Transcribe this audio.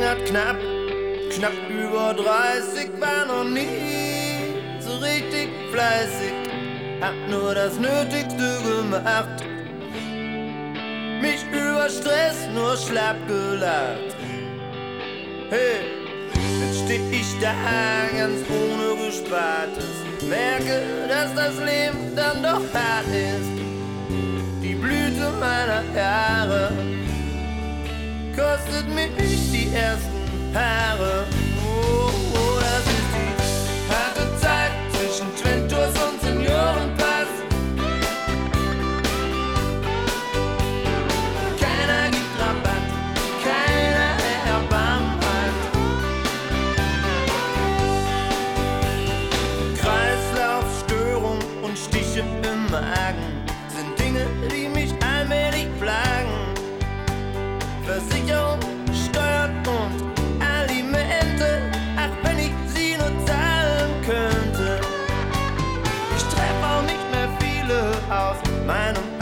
hat knapp über 30, war noch nie so richtig fleißig, hab nur das Nötigste gemacht, mich über Stress nur schlapp gelacht. Hey, jetzt steh ich da ganz ohne Gespartes, merke, dass das Leben dann doch hart ist. Die Blüte meiner Jahre kostet mich die ersten Haare. Oh, oh, das ist die harte Zeit zwischen Twin-Tours und Seniorenpass. Keiner gibt Rabatt, keiner Erbarmen hat. Kreislaufstörung und Stiche im Magen sind Dinge, die mich allmählich plagen. Versicherung, Steuern und Alimente, ach wenn ich sie nur zahlen könnte. Ich treff auch nicht mehr viele aus meinem